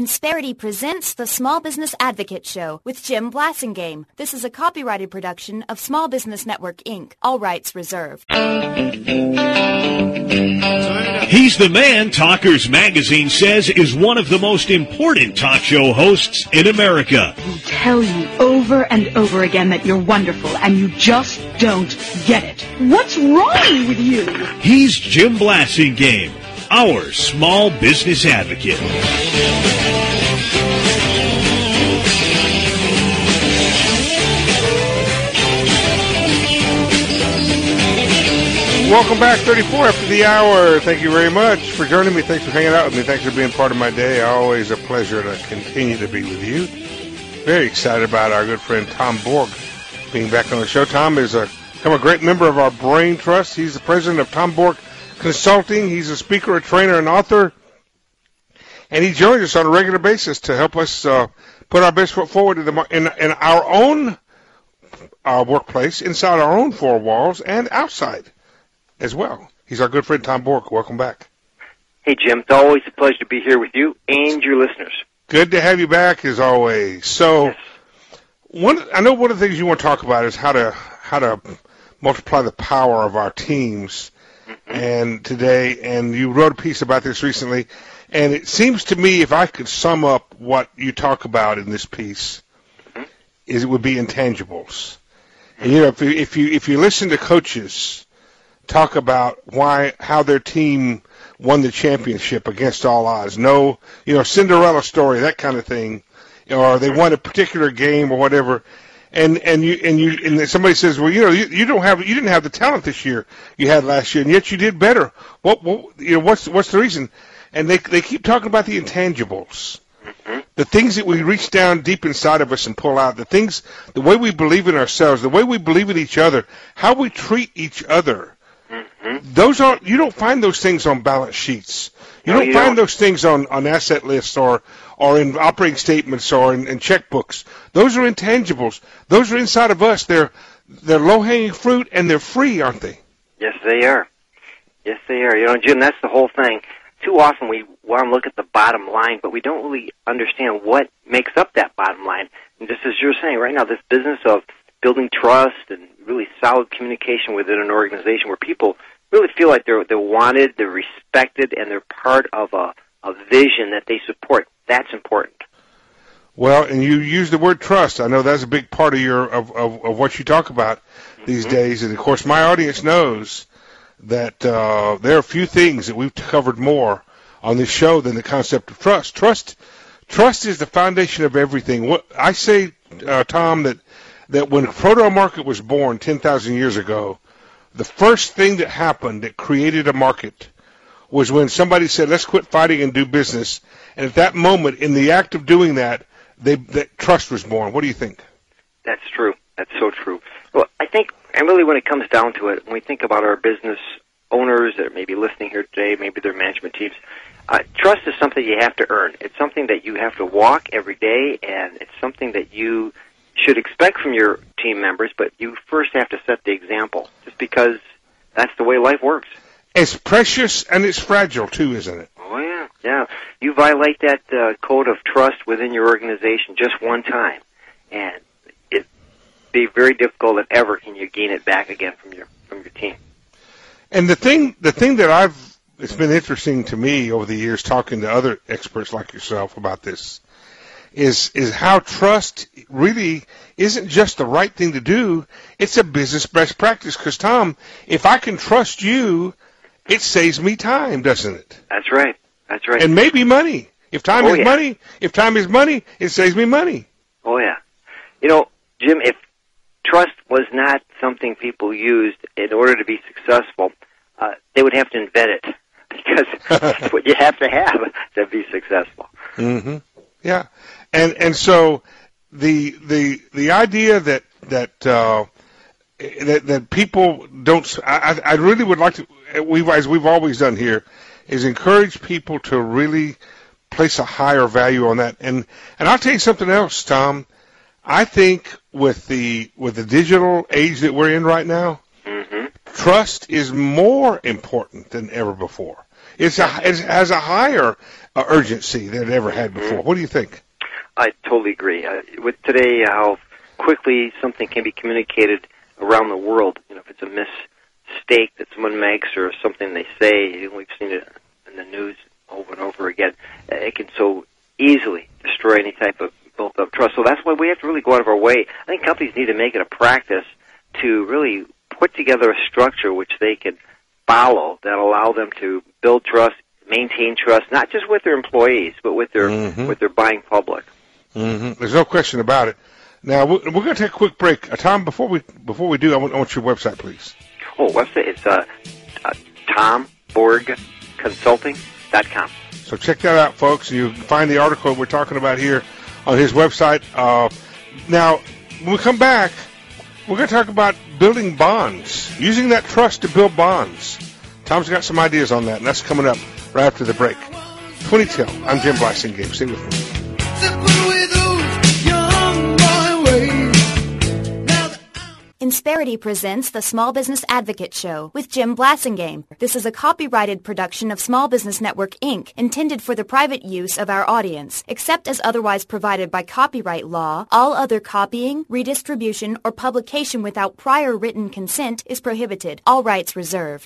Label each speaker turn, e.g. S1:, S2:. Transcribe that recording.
S1: Insperity presents the Small Business Advocate Show with Jim Blasingame. This is a copyrighted production of Small Business Network, Inc. All rights reserved.
S2: He's the man Talkers Magazine says is one of the most important talk show hosts in America.
S3: We tell you over and over again that you're wonderful, and you just don't get it. What's wrong with you?
S2: He's Jim Blasingame, our small business advocate.
S4: Welcome back, 34 after the hour. Thank you very much for joining me. Thanks for hanging out with me. Thanks for being part of my day. Always a pleasure to continue to be with you. Very excited about our good friend Tom Borg being back on the show. Tom is become a great member of our Brain Trust. He's the president of Tom Borg Consulting. He's a speaker, a trainer, and author. And he joins us on a regular basis to help us put our best foot forward in our own workplace, inside our own four walls, and outside as well. He's our good friend Tom Borg. Welcome back.
S5: Hey, Jim. It's always a pleasure to be here with you and your listeners.
S4: Good to have you back, as always. So,
S5: Yes.
S4: I know one of the things you want to talk about is how to multiply the power of our teams. And today, and you wrote a piece about this recently, and it seems to me, if I could sum up what you talk about in this piece, is it would be intangibles. And you know, if you listen to coaches talk about how their team won the championship against all odds, no, Cinderella story, that kind of thing, or they won a particular game or whatever. And somebody says, well, you didn't have the talent this year you had last year, and yet you did better. What's the reason? And they keep talking about the intangibles, the things that we reach down deep inside of us and pull out, the way we believe in ourselves, the way we believe in each other, how we treat each other. You don't find those things on balance sheets. You don't find those things on asset lists or in operating statements or in checkbooks. Those are intangibles. Those are inside of us. They're low-hanging fruit, and they're free, aren't they?
S5: Yes, they are. Yes, they are. Jim, that's the whole thing. Too often we want to look at the bottom line, but we don't really understand what makes up that bottom line. And just as you're saying right now, this business of building trust and really solid communication within an organization where people really feel like they're wanted, they're respected, and they're part of a vision that they support. That's important.
S4: Well, and you use the word trust. I know that's a big part of what you talk about these days. And, of course, my audience knows that there are a few things that we've covered more on this show than the concept of trust. Trust is the foundation of everything. What I say, Tom, that when Proto Market was born 10,000 years ago, the first thing that happened that created a market was when somebody said, let's quit fighting and do business. And at that moment, in the act of doing that trust was born. What do you think?
S5: That's true. That's so true. Well, I think, and really when it comes down to it, when we think about our business owners that may be listening here today, maybe their management teams, trust is something you have to earn. It's something that you have to walk every day, and it's something that you should expect from your team members, but you first have to set the example, just because that's the way life works.
S4: It's precious and it's fragile, too, isn't it?
S5: Oh, yeah. Yeah. You violate that code of trust within your organization just one time, and it'd be very difficult if ever can you gain it back again from your team. And
S4: the thing that it's been interesting to me over the years talking to other experts like yourself about this is how trust really isn't just the right thing to do, it's a business best practice. Because, Tom, if I can trust you, it saves me time, doesn't it?
S5: That's right. That's right.
S4: And maybe money. If time is money, it saves me money.
S5: Oh, yeah. Jim, if trust was not something people used in order to be successful, they would have to invent it, because that's what you have to be successful.
S4: Mm-hmm. Yeah. And so the idea that people don't, I really would like to, as we've always done here, is encourage people to really place a higher value on that. And I'll tell you something else, Tom. I think with the digital age that we're in right now, trust is more important than ever before. it has a higher urgency than it ever had before. What do you think?
S5: I totally agree. With today, how quickly something can be communicated around the world. If it's a mistake that someone makes or something they say, we've seen it in the news over and over again. It can so easily destroy any type of built-up trust. So that's why we have to really go out of our way. I think companies need to make it a practice to really put together a structure which they can follow that allow them to build trust, maintain trust, not just with their employees, but with their buying public.
S4: Mm-hmm. There's no question about it. Now we're going to take a quick break. Tom, before we do, I want your website, please.
S5: Oh, website it's TomBorgConsulting.com.
S4: So check that out, folks. You can find the article we're talking about here on his website. Now, when we come back, we're going to talk about building bonds, using that trust to build bonds. Tom's got some ideas on that, and that's coming up right after the break. 20 Till. I'm Jim Blasingame. Stay with me.
S1: Insperity presents the Small Business Advocate Show with Jim Blasingame. This is a copyrighted production of Small Business Network, Inc., intended for the private use of our audience. Except as otherwise provided by copyright law, all other copying, redistribution, or publication without prior written consent is prohibited. All rights reserved.